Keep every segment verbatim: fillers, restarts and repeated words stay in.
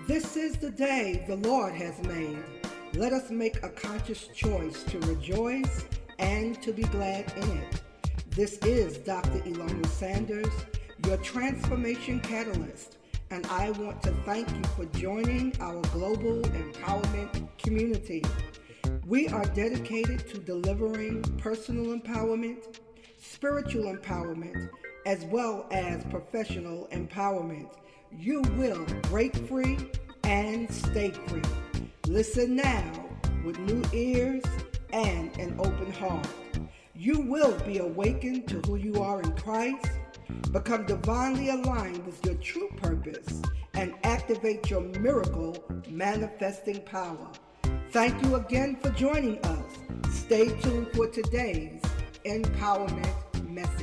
This is the day the Lord has made. Let us make a conscious choice to rejoice and to be glad in it. This is Doctor Ilona Sanders, your transformation catalyst, and I want to thank you for joining our global empowerment community. We are dedicated to delivering personal empowerment, spiritual empowerment, as well as professional empowerment. You will break free and stay free. Listen now with new ears and an open heart. You will be awakened to who you are in Christ, become divinely aligned with your true purpose, and activate your miracle manifesting power. Thank you again for joining us. Stay tuned for today's empowerment message.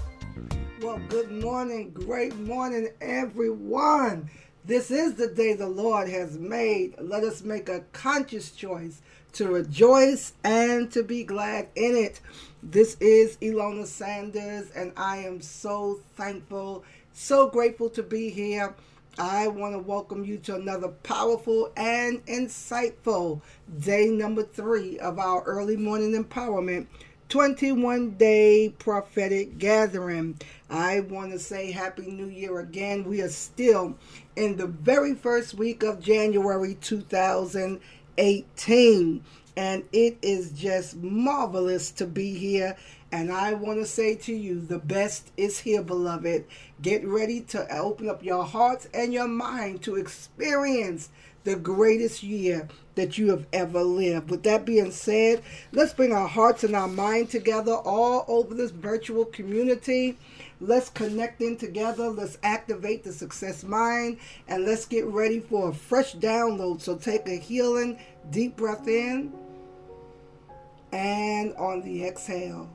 Well, good morning, great morning, everyone. This is the day the Lord has made. Let us make a conscious choice to rejoice and to be glad in it. This is Ilona Sanders, and I am so thankful, so grateful to be here. I want to welcome you to another powerful and insightful day number three of our early morning empowerment twenty-one day prophetic gathering. I want to say Happy New Year again. We are still in the very first week of January two thousand eighteen, and it is just marvelous to be here. And I want to say to you, the best is here, beloved. Get ready to open up your hearts and your mind to experience the greatest year that you have ever lived. With that being said, let's bring our hearts and our mind together all over this virtual community. Let's connect in together. Let's activate the success mind, and let's get ready for a fresh download. So take a healing deep breath in, and on the exhale,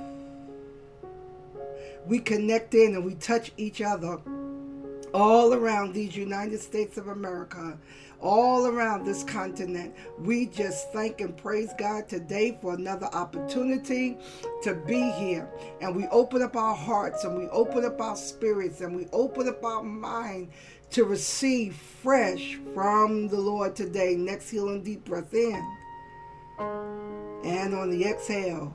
we connect in and we touch each other all around these United States of America, all around this continent. We just thank and praise God today for another opportunity to be here. And we open up our hearts, and we open up our spirits, and we open up our mind to receive fresh from the Lord today. Next, healing deep breath in, and on the exhale,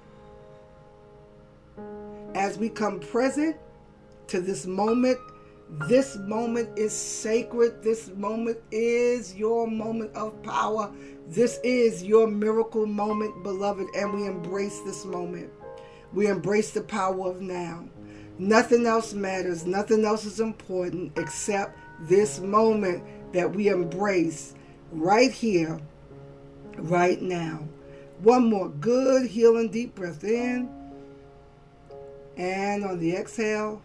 as we come present to this moment. This moment is sacred. This moment is your moment of power. This is your miracle moment, beloved, and we embrace this moment. We embrace the power of now. Nothing else matters. Nothing else is important except this moment that we embrace right here, right now. One more good healing deep breath in, and on the exhale,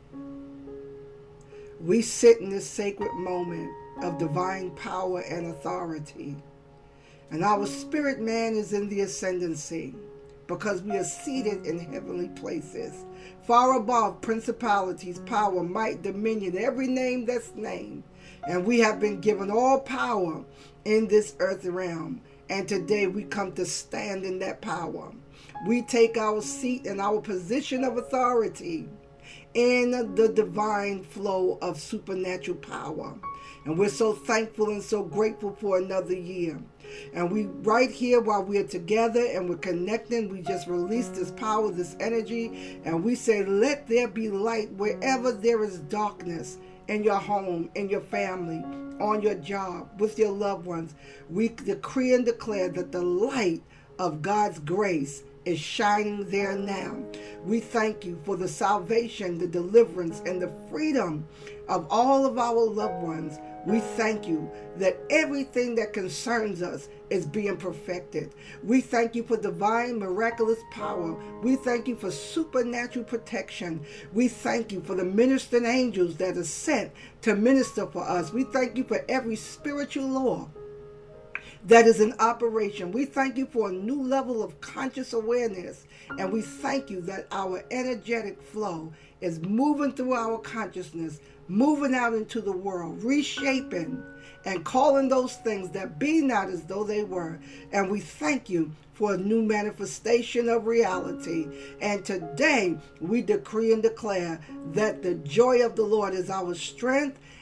we sit in this sacred moment of divine power and authority. And our spirit man is in the ascendancy because we are seated in heavenly places, far above principalities, power, might, dominion, every name that's named. And we have been given all power in this earth realm. And today we come to stand in that power. We take our seat and our position of authority in the divine flow of supernatural power. And we're so thankful and so grateful for another year. And we right here while we're together and we're connecting, we just release this power, this energy, and we say, let there be light wherever there is darkness, in your home, in your family, on your job, with your loved ones. We decree and declare that the light of God's grace is shining there now. We thank you for the salvation, the deliverance, and the freedom of all of our loved ones. We thank you that everything that concerns us is being perfected. We thank you for divine, miraculous power. We thank you for supernatural protection. We thank you for the ministering angels that are sent to minister for us. We thank you for every spiritual law that is in operation. We thank you for a new level of conscious awareness, and we thank you that our energetic flow is moving through our consciousness, moving out into the world, reshaping and calling those things that be not as though they were. And we thank you for a new manifestation of reality. And today we decree and declare that the joy of the Lord is our strength,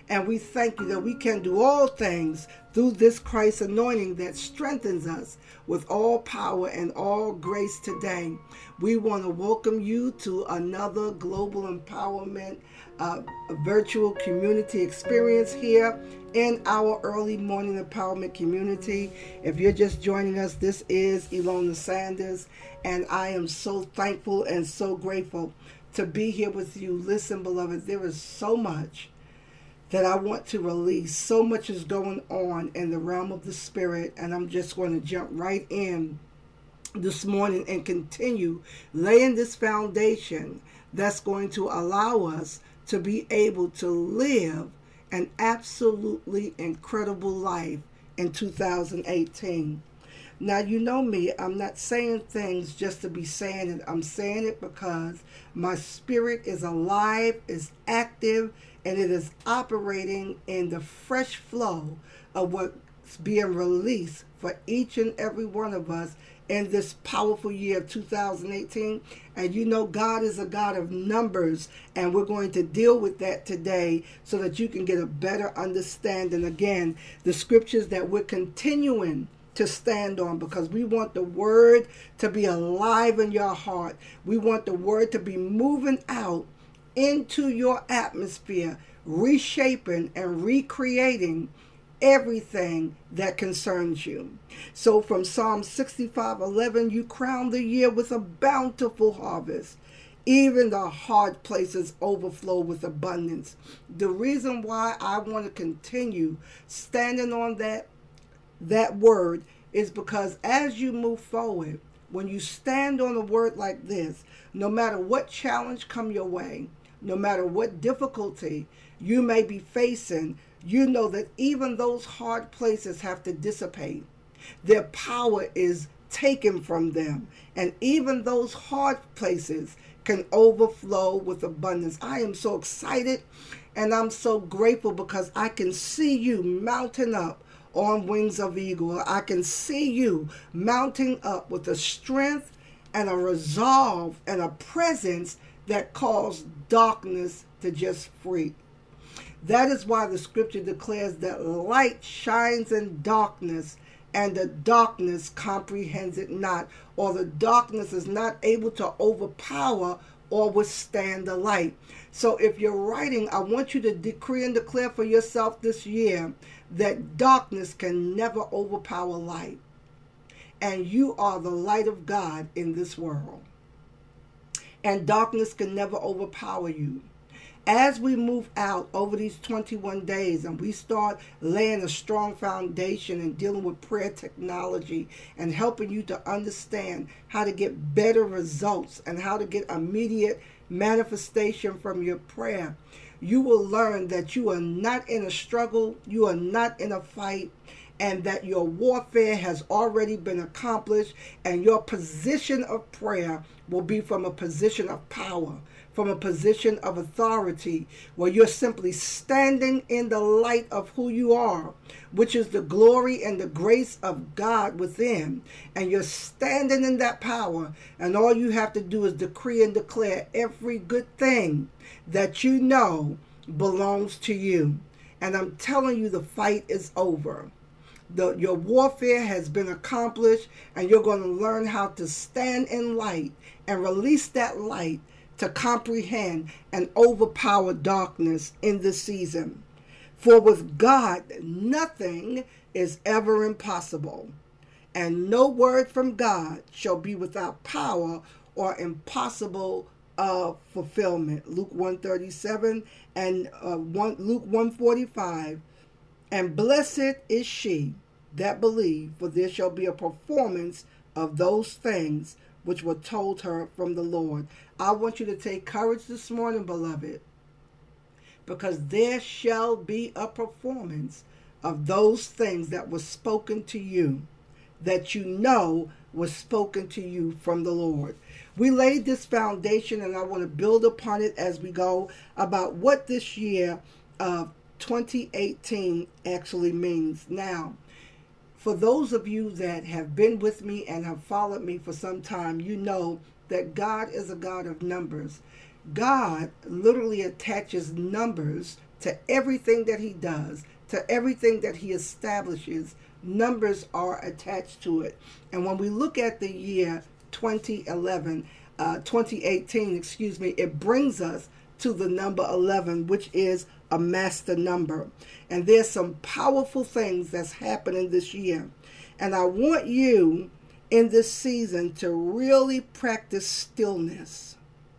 And we thank you that we can do all things through this Christ anointing that strengthens us with all power and all grace today. We want to welcome you to another Global Empowerment uh, virtual community experience here in our early morning empowerment community. If you're just joining us, this is Ilona Sanders, and I am so thankful and so grateful to be here with you. Listen, beloved, there is so much that I want to release. So much is going on in the realm of the spirit, and I'm just going to jump right in this morning and continue laying this foundation that's going to allow us to be able to live an absolutely incredible life in two thousand eighteen. Now, you know me, I'm not saying things just to be saying it. I'm saying it because my spirit is alive, is active, and it is operating in the fresh flow of what's being released for each and every one of us in this powerful year of two thousand eighteen. And you know, God is a God of numbers, and we're going to deal with that today so that you can get a better understanding. Again, the scriptures that we're continuing to stand on, because we want the word to be alive in your heart. We want the word to be moving out into your atmosphere, reshaping and recreating everything that concerns you. So from Psalm sixty-five eleven, you crown the year with a bountiful harvest. Even the hard places overflow with abundance. The reason why I want to continue standing on that that word is because as you move forward, when you stand on a word like this, no matter what challenge come your way, no matter what difficulty you may be facing, you know that even those hard places have to dissipate. Their power is taken from them. And even those hard places can overflow with abundance. I am so excited and I'm so grateful because I can see you mounting up on wings of eagle. I can see you mounting up with a strength and a resolve and a presence that calls darkness to just free. That is why the scripture declares that light shines in darkness, and the darkness comprehends it not, or the darkness is not able to overpower or withstand the light. So if you're writing, I want you to decree and declare for yourself this year that darkness can never overpower light. And you are the light of God in this world. And darkness can never overpower you. As we move out over these twenty-one days and we start laying a strong foundation and dealing with prayer technology and helping you to understand how to get better results and how to get immediate manifestation from your prayer, you will learn that you are not in a struggle, you are not in a fight, and that your warfare has already been accomplished, and your position of prayer will be from a position of power, from a position of authority, where you're simply standing in the light of who you are, which is the glory and the grace of God within. And you're standing in that power, and all you have to do is decree and declare every good thing that you know belongs to you. And I'm telling you, the fight is over. The, your warfare has been accomplished, and you're going to learn how to stand in light and release that light to comprehend and overpower darkness in this season. For with God, nothing is ever impossible, and no word from God shall be without power or impossible of fulfillment. Luke one thirty-seven and uh, one, Luke one forty-five. And blessed is she that believe, for there shall be a performance of those things which were told her from the Lord. I want you to take courage this morning, beloved, because there shall be a performance of those things that were spoken to you, that you know was spoken to you from the Lord. We laid this foundation, and I want to build upon it as we go about what this year of twenty eighteen actually means. Now, for those of you that have been with me and have followed me for some time, you know that God is a God of numbers. God literally attaches numbers to everything that he does, to everything that he establishes, numbers are attached to it. And when we look at the year twenty eleven, uh, twenty eighteen, excuse me, it brings us to the number eleven, which is a master number. And there's some powerful things that's happening this year. And I want you in this season to really practice stillness.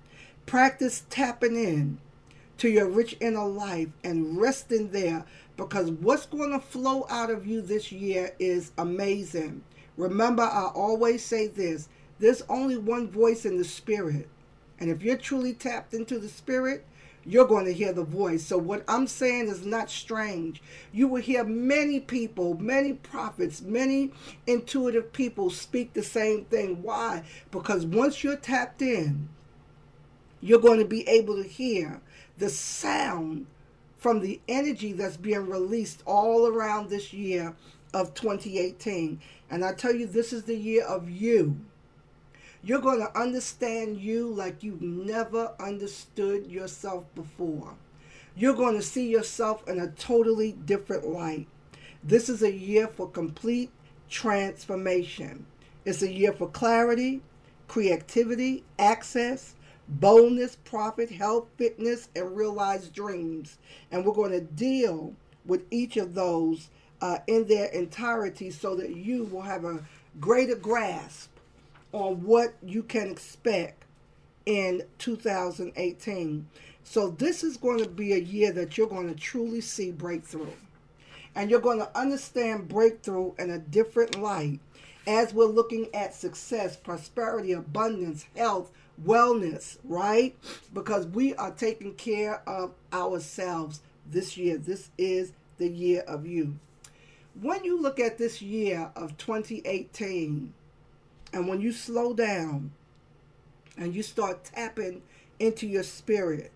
Practice tapping in to your rich inner life and resting there, because what's going to flow out of you this year is amazing. Remember, I always say this, there's only one voice in the spirit. And if you're truly tapped into the spirit, you're going to hear the voice. So what I'm saying is not strange. You will hear many people, many prophets, many intuitive people speak the same thing. Why? Because once you're tapped in, you're going to be able to hear the sound from the energy that's being released all around this year of twenty eighteen. And I tell you, this is the year of you. You're going to understand you like you've never understood yourself before. You're going to see yourself in a totally different light. This is a year for complete transformation. It's a year for clarity, creativity, access, boldness, profit, health, fitness, and realized dreams. And we're going to deal with each of those uh, in their entirety so that you will have a greater grasp on what you can expect in two thousand eighteen. So this is going to be a year that you're going to truly see breakthrough. And you're going to understand breakthrough in a different light as we're looking at success, prosperity, abundance, health, wellness, right? Because we are taking care of ourselves this year. This is the year of you. When you look at this year of twenty eighteen, and when you slow down and you start tapping into your spirit,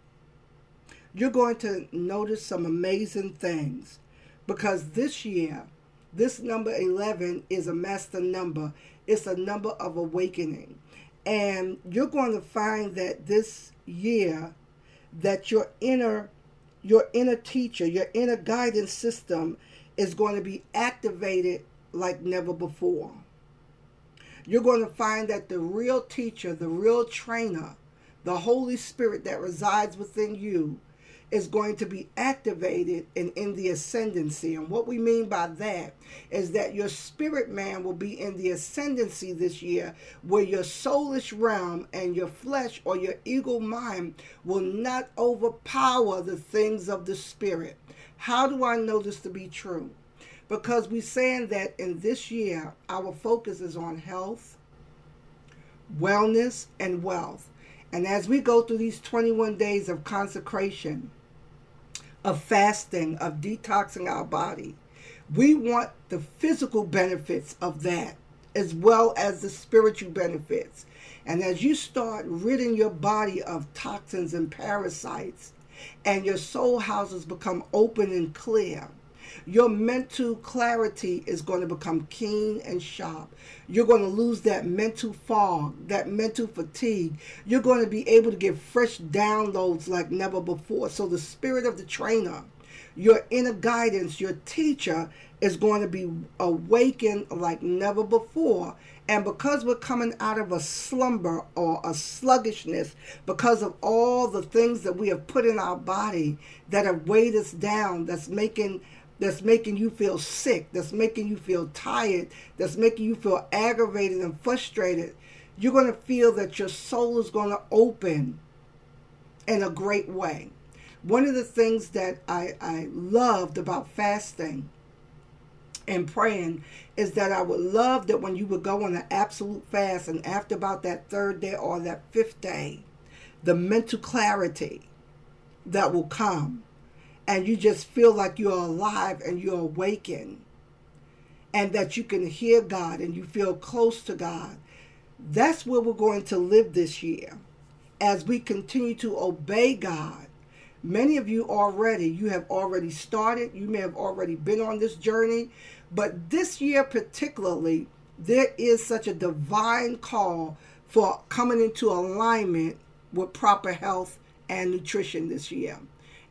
you're going to notice some amazing things. Because this year, this number eleven is a master number. It's a number of awakening. And you're going to find that this year that your inner, your inner teacher, your inner guidance system is going to be activated like never before. You're going to find that the real teacher, the real trainer, the Holy Spirit that resides within you is going to be activated and in the ascendancy. And what we mean by that is that your spirit man will be in the ascendancy this year, where your soulish realm and your flesh or your ego mind will not overpower the things of the spirit. How do I know this to be true? Because we're saying that in this year, our focus is on health, wellness, and wealth. And as we go through these twenty-one days of consecration, of fasting, of detoxing our body, we want the physical benefits of that as well as the spiritual benefits. And as you start ridding your body of toxins and parasites, and your soul houses become open and clear, your mental clarity is going to become keen and sharp. You're going to lose that mental fog, that mental fatigue. You're going to be able to get fresh downloads like never before. So the spirit of the trainer, your inner guidance, your teacher is going to be awakened like never before. And because we're coming out of a slumber or a sluggishness, because of all the things that we have put in our body that have weighed us down, that's making that's making you feel sick, that's making you feel tired, that's making you feel aggravated and frustrated, you're going to feel that your soul is going to open in a great way. One of the things that I, I loved about fasting and praying is that I would love that when you would go on an absolute fast, and after about that third day or that fifth day, the mental clarity that will come, and you just feel like you're alive and you're awakened, and that you can hear God and you feel close to God. That's where we're going to live this year as we continue to obey God. Many of you already, you have already started. You may have already been on this journey. But this year particularly, there is such a divine call for coming into alignment with proper health and nutrition this year.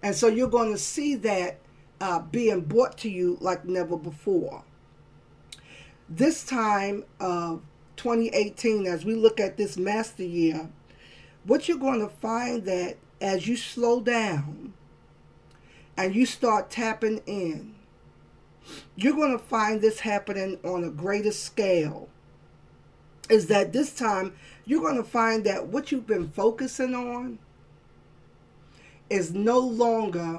And so you're going to see that uh, being brought to you like never before. This time of twenty eighteen, as we look at this master year, what you're going to find that as you slow down and you start tapping in, you're going to find this happening on a greater scale. Is that this time you're going to find that what you've been focusing on is no longer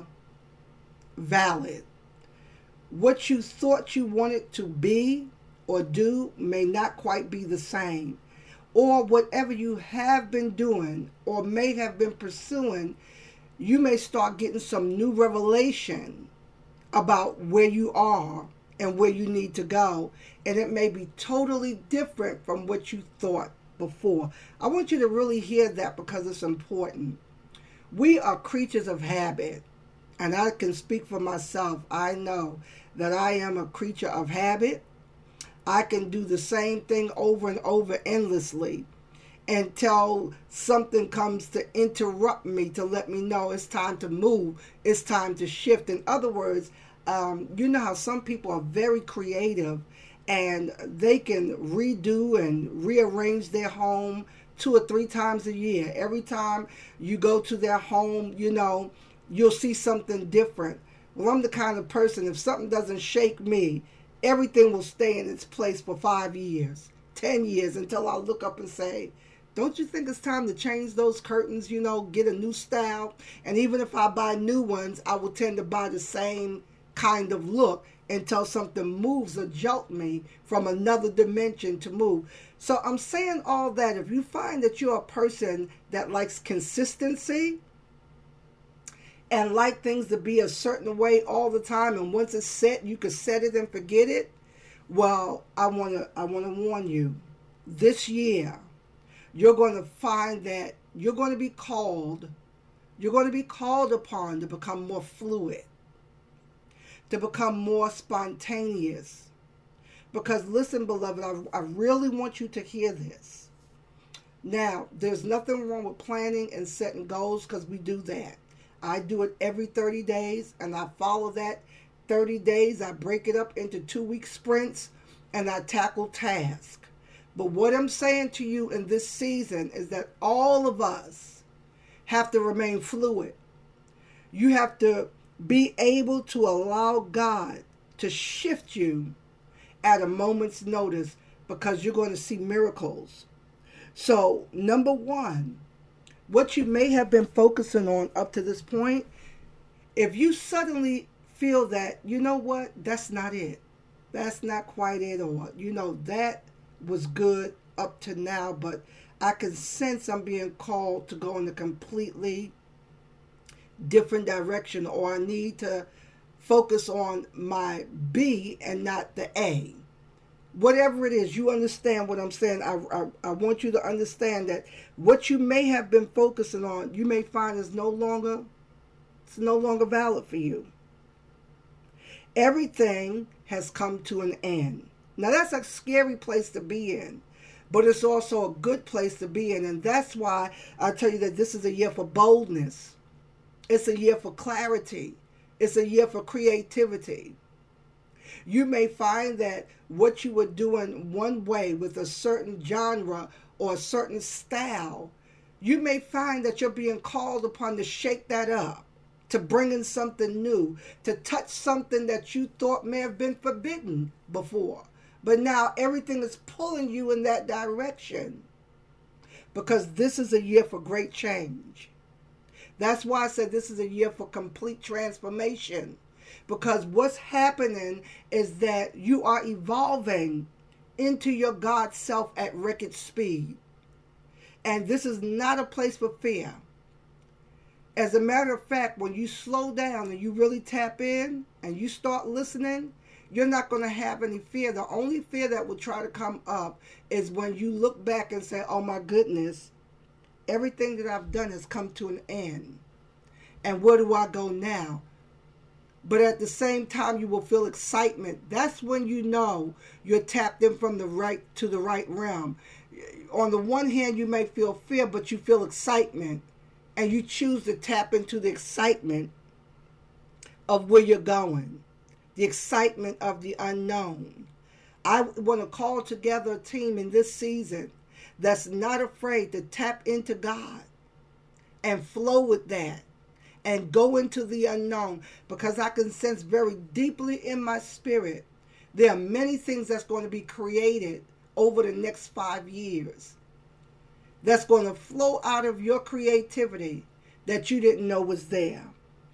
valid. What you thought you wanted to be or do may not quite be the same. Or whatever you have been doing or may have been pursuing, you may start getting some new revelation about where you are and where you need to go. And it may be totally different from what you thought before. I want you to really hear that because it's important. We are creatures of habit. And I can speak for myself. I know that I am a creature of habit. I can do the same thing over and over endlessly until something comes to interrupt me, to let me know it's time to move, it's time to shift. In other words, um, you know how some people are very creative and they can redo and rearrange their home two or three times a year. Every time you go to their home, you know, you'll see something different. Well, I'm the kind of person, if something doesn't shake me, everything will stay in its place for five years, ten years, until I look up and say, don't you think it's time to change those curtains, you know, get a new style? And even if I buy new ones, I will tend to buy the same kind of look until something moves or jolt me from another dimension to move. So I'm saying all that. If you find that you're a person that likes consistency and like things to be a certain way all the time, and once it's set, you can set it and forget it, well, I want to I want to warn you, this year, you're going to find that you're going to be called, you're going to be called upon to become more fluid, to become more spontaneous. Because listen, beloved, I, I really want you to hear this. Now, there's nothing wrong with planning and setting goals, because we do that. I do it every thirty days, and I follow that thirty days. I break it up into two-week sprints, and I tackle tasks. But what I'm saying to you in this season is that all of us have to remain fluid. You have to be able to allow God to shift you at a moment's notice, because you're going to see miracles. So, number one, what you may have been focusing on up to this point, if you suddenly feel that, you know what, that's not it. That's not quite it, or, you know, that was good up to now, but I can sense I'm being called to go in a completely different direction, or I need to focus on my B and not the A. Whatever it is, you understand what I'm saying. I, I, I want you to understand that what you may have been focusing on, you may find is no longer, it's no longer valid for you. Everything has come to an end. Now that's a scary place to be in, but it's also a good place to be in. And that's why I tell you that this is a year for boldness. It's a year for clarity. It's a year for creativity. You may find that what you were doing one way with a certain genre or a certain style, you may find that you're being called upon to shake that up, to bring in something new, to touch something that you thought may have been forbidden before. But now everything is pulling you in that direction, because this is a year for great change. That's why I said this is a year for complete transformation. Because what's happening is that you are evolving into your God self at record speed. And this is not a place for fear. As a matter of fact, when you slow down and you really tap in and you start listening, you're not going to have any fear. The only fear that will try to come up is when you look back and say, oh my goodness, everything that I've done has come to an end. And where do I go now? But at the same time, you will feel excitement. That's when you know you're tapped in from the right to the right realm. On the one hand, you may feel fear, but you feel excitement. And you choose to tap into the excitement of where you're going, the excitement of the unknown. I want to call together a team in this season that's not afraid to tap into God and flow with that and go into the unknown, because I can sense very deeply in my spirit there are many things that's going to be created over the next five years that's going to flow out of your creativity that you didn't know was there.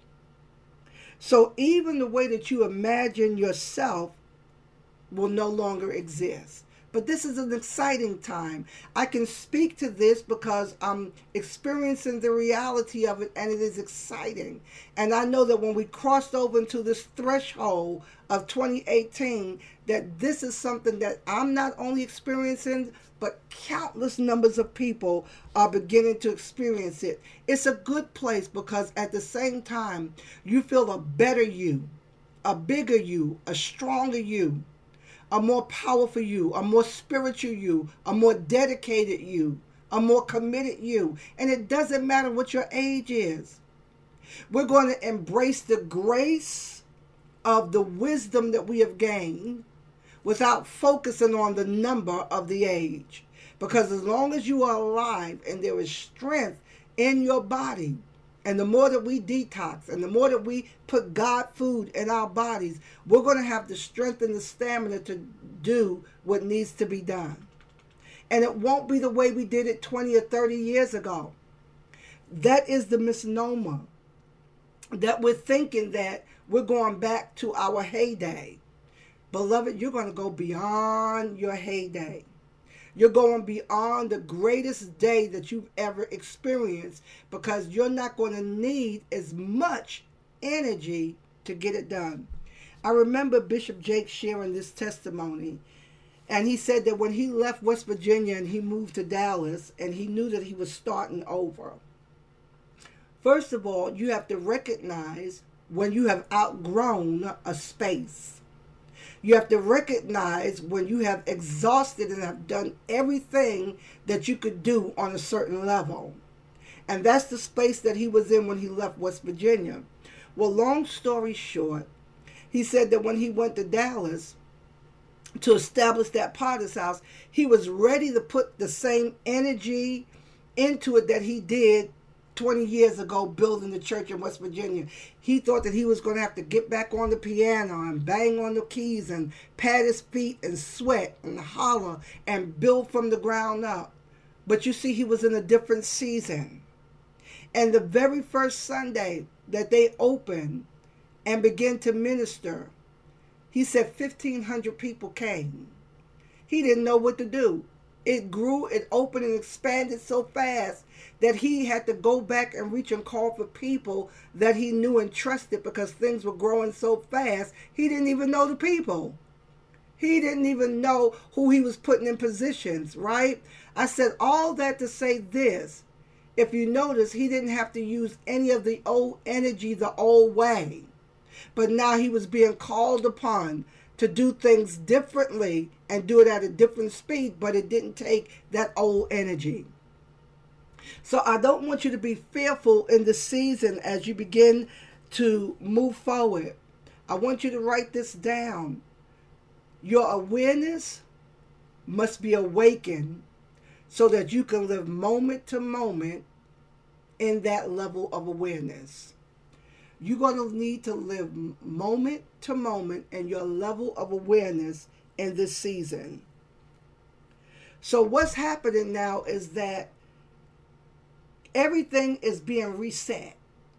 So even the way that you imagine yourself will no longer exist. But this is an exciting time. I can speak to this because I'm experiencing the reality of it, and it is exciting. And I know that when we crossed over into this threshold of twenty eighteen, that this is something that I'm not only experiencing, but countless numbers of people are beginning to experience it. It's a good place because at the same time, you feel a better you, a bigger you, a stronger you, a more powerful you, a more spiritual you, a more dedicated you, a more committed you. And it doesn't matter what your age is. We're going to embrace the grace of the wisdom that we have gained without focusing on the number of the age. Because as long as you are alive and there is strength in your body, and the more that we detox and the more that we put God food in our bodies, we're going to have the strength and the stamina to do what needs to be done. And it won't be the way we did it twenty or thirty years ago. That is the misnomer, that we're thinking that we're going back to our heyday. Beloved, you're going to go beyond your heyday. You're going beyond the greatest day that you've ever experienced, because you're not going to need as much energy to get it done. I remember Bishop Jake sharing this testimony, and he said that when he left West Virginia and he moved to Dallas, and he knew that he was starting over. First of all, you have to recognize when you have outgrown a space. You have to recognize when you have exhausted and have done everything that you could do on a certain level. And that's the space that he was in when he left West Virginia. Well, long story short, he said that when he went to Dallas to establish that Potter's House, he was ready to put the same energy into it that he did twenty years ago building the church in West Virginia. He thought that he was going to have to get back on the piano and bang on the keys and pat his feet and sweat and holler and build from the ground up. But you see, he was in a different season. And the very first Sunday that they opened and began to minister, he said fifteen hundred people came. He didn't know what to do. It grew, it opened and expanded so fast that he had to go back and reach and call for people that he knew and trusted, because things were growing so fast, he didn't even know the people. He didn't even know who he was putting in positions, right? I said all that to say this. If you notice, he didn't have to use any of the old energy the old way. But now he was being called upon to do things differently and do it at a different speed, but it didn't take that old energy. So I don't want you to be fearful in the season as you begin to move forward. I want you to write this down. Your awareness must be awakened so that you can live moment to moment in that level of awareness. You're going to need to live moment to moment in your level of awareness in this season. So what's happening now is that everything is being reset.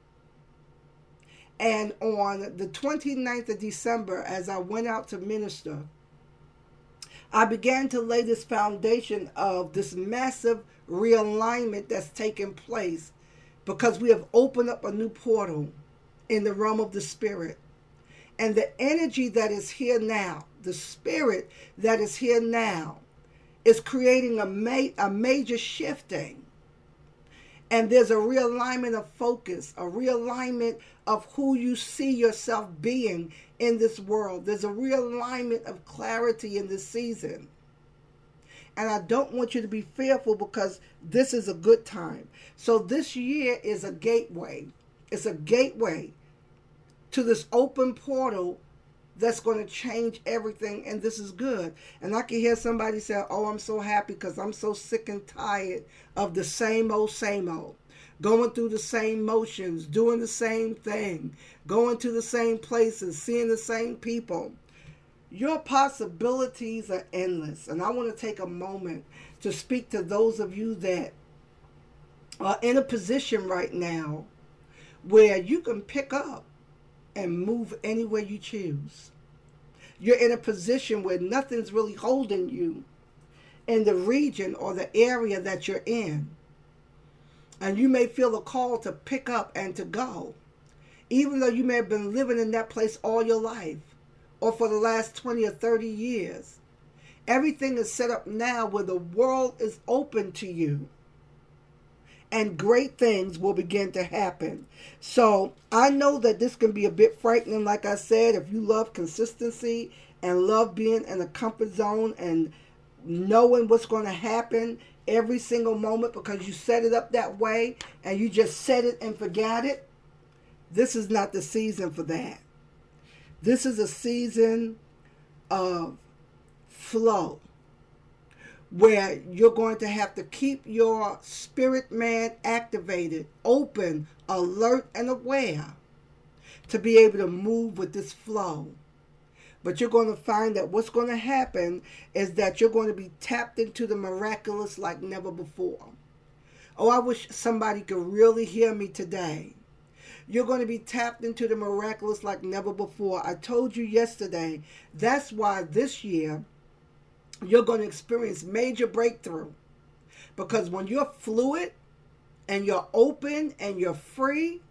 And on the twenty-ninth of December, as I went out to minister, I began to lay this foundation of this massive realignment that's taking place, because we have opened up a new portal in the realm of the spirit. And the energy that is here now, the spirit that is here now, is creating a, ma- a major shifting. And there's a realignment of focus, a realignment of who you see yourself being in this world. There's a realignment of clarity in this season. And I don't want you to be fearful, because this is a good time. So this year is a gateway. It's a gateway to this open portal that's going to change everything, and this is good. And I can hear somebody say, oh, I'm so happy because I'm so sick and tired of the same old, same old. Going through the same motions, doing the same thing, going to the same places, seeing the same people. Your possibilities are endless. And I want to take a moment to speak to those of you that are in a position right now where you can pick up and move anywhere you choose. You're in a position where nothing's really holding you in the region or the area that you're in. And you may feel a call to pick up and to go, even though you may have been living in that place all your life or for the last twenty or thirty years. Everything is set up now where the world is open to you. And great things will begin to happen. So I know that this can be a bit frightening, like I said, if you love consistency and love being in a comfort zone and knowing what's going to happen every single moment because you set it up that way and you just set it and forgot it. This is not the season for that. This is a season of flow, where you're going to have to keep your spirit man activated, open, alert, and aware to be able to move with this flow. But you're going to find that what's going to happen is that you're going to be tapped into the miraculous like never before. Oh, I wish somebody could really hear me today. You're going to be tapped into the miraculous like never before. I told you yesterday, that's why this year, you're going to experience major breakthrough. Because when you're fluid and you're open and you're free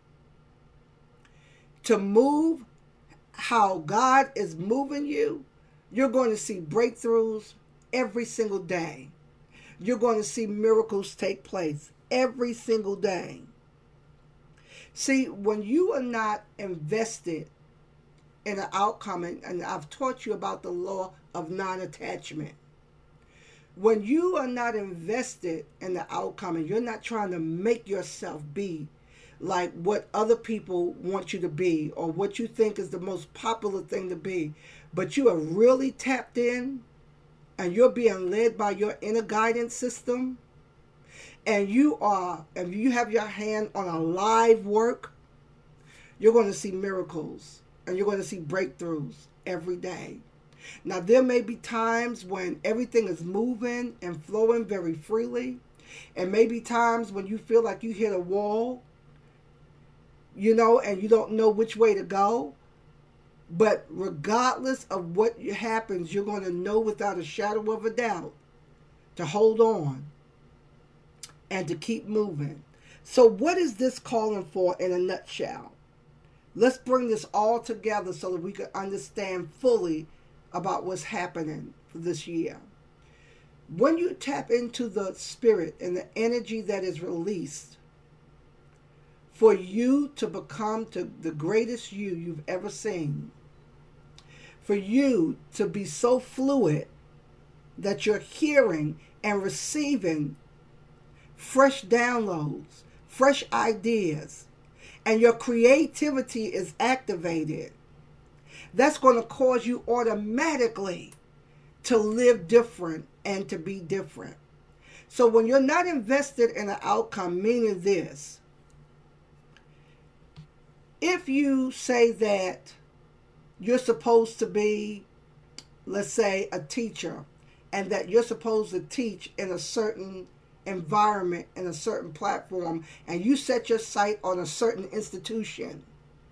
to move how God is moving you, you're going to see breakthroughs every single day. You're going to see miracles take place every single day. See, when you are not invested in an outcome, and I've taught you about the law of non-attachment. When you are not invested in the outcome and you're not trying to make yourself be like what other people want you to be or what you think is the most popular thing to be, but you are really tapped in and you're being led by your inner guidance system, and you are, and you have your hand on a live work, you're going to see miracles and you're going to see breakthroughs every day. Now, there may be times when everything is moving and flowing very freely. And maybe times when you feel like you hit a wall, you know, and you don't know which way to go. But regardless of what happens, you're going to know without a shadow of a doubt to hold on and to keep moving. So what is this calling for in a nutshell? Let's bring this all together so that we can understand fully about what's happening for this year. When you tap into the spirit and the energy that is released for you to become to the greatest you you've ever seen, for you to be so fluid that you're hearing and receiving fresh downloads, fresh ideas, and your creativity is activated, that's going to cause you automatically to live different and to be different. So when you're not invested in an outcome, meaning this, if you say that you're supposed to be, let's say, a teacher, and that you're supposed to teach in a certain environment, in a certain platform, and you set your sight on a certain institution,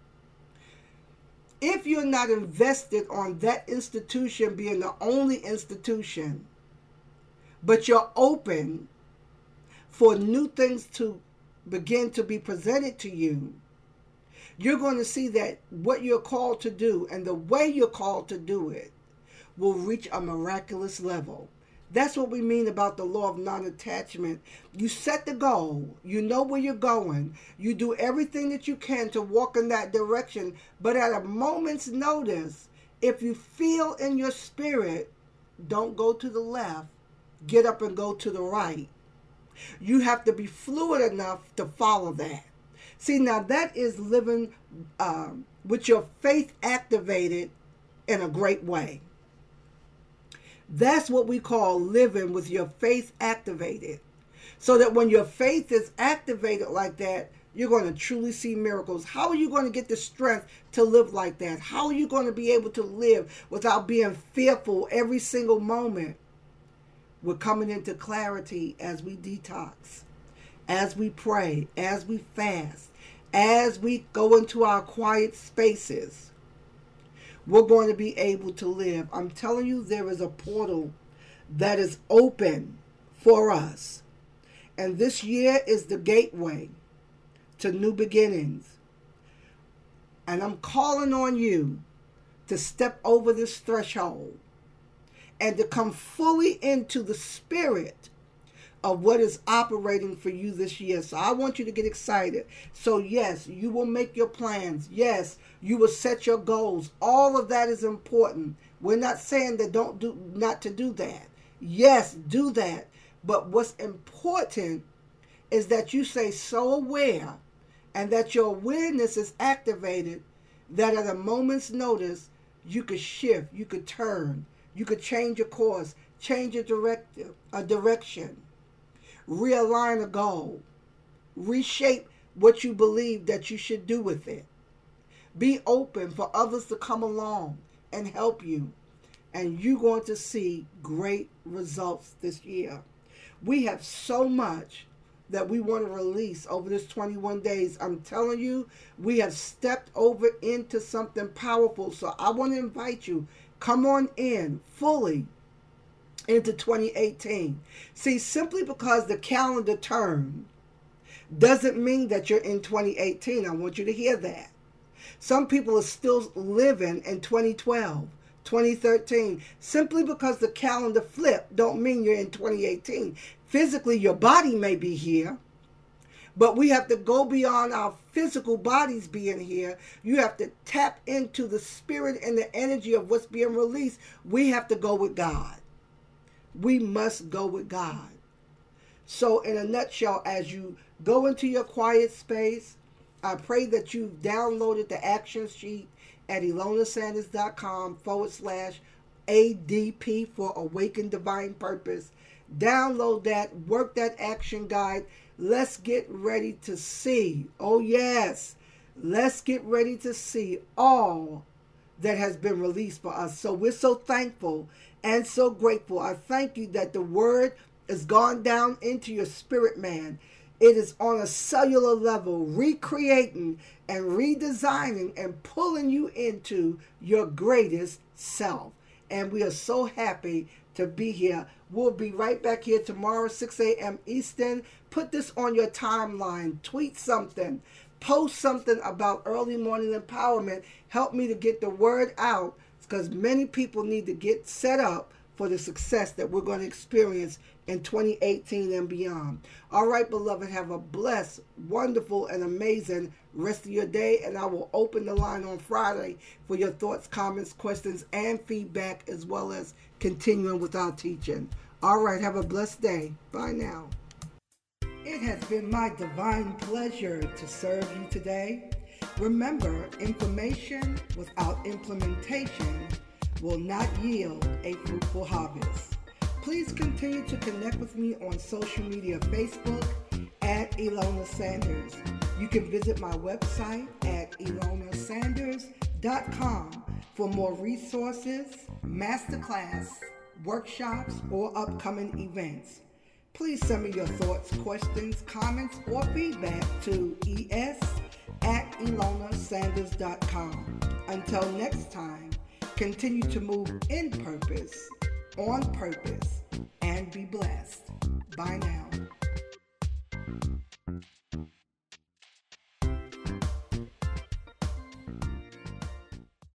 if you're not invested on that institution being the only institution, but you're open for new things to begin to be presented to you, you're going to see that what you're called to do and the way you're called to do it will reach a miraculous level. That's what we mean about the law of non-attachment. You set the goal. You know where you're going. You do everything that you can to walk in that direction. But at a moment's notice, if you feel in your spirit, don't go to the left. Get up and go to the right. You have to be fluid enough to follow that. See, now that is living um, with your faith activated in a great way. That's what we call living with your faith activated. So that when your faith is activated like that, you're going to truly see miracles. How are you going to get the strength to live like that? How are you going to be able to live without being fearful every single moment? We're coming into clarity as we detox, as we pray, as we fast, as we go into our quiet spaces. We're going to be able to live. I'm telling you, there is a portal that is open for us. And this year is the gateway to new beginnings. And I'm calling on you to step over this threshold and to come fully into the spirit of what is operating for you this year. So I want you to get excited. So yes, you will make your plans. Yes, you will set your goals. All of that is important. We're not saying that don't do not to do that. Yes, do that. But what's important is that you stay so aware and that your awareness is activated that at a moment's notice, you could shift, you could turn, you could change your course, change a directive, a direction, realign a goal, reshape what you believe that you should do with it. Be open for others to come along and help you, and you're going to see great results this year. We have so much that we want to release over this twenty-one days. I'm telling you, we have stepped over into something powerful. So I want to invite you, come on in fully into twenty eighteen. See, simply because the calendar turned doesn't mean that you're in twenty eighteen. I want you to hear that. Some people are still living in twenty twelve. twenty thirteen. Simply because the calendar flipped don't mean you're in twenty eighteen. Physically, your body may be here, but we have to go beyond our physical bodies being here. You have to tap into the spirit and the energy of what's being released. We have to go with God. We must go with God. So in a nutshell, as you go into your quiet space, I pray that you've downloaded the action sheet at ilonasanders.com forward slash ADP for Awakened Divine Purpose. Download that, work that action guide. Let's get ready to see. Oh yes, let's get ready to see all that has been released for us. So we're so thankful and so grateful. I thank you that the word has gone down into your spirit, man. It is on a cellular level, recreating and redesigning and pulling you into your greatest self. And we are so happy to be here. We'll be right back here tomorrow, six a.m. Eastern. Put this on your timeline. Tweet something. Post something about early morning empowerment. Help me to get the word out, because many people need to get set up for the success that we're going to experience in twenty eighteen and beyond. All right, beloved, have a blessed, wonderful, and amazing rest of your day, and I will open the line on Friday for your thoughts, comments, questions, and feedback, as well as continuing with our teaching. All right, have a blessed day. Bye now. It has been my divine pleasure to serve you today. Remember, information without implementation will not yield a fruitful harvest. Please continue to connect with me on social media, Facebook at Ilona Sanders. You can visit my website at ilona sanders dot com for more resources, masterclass, workshops, or upcoming events. Please send me your thoughts, questions, comments, or feedback to es at ilona sanders dot com. Until next time, continue to move in purpose, on purpose, and be blessed. Bye now.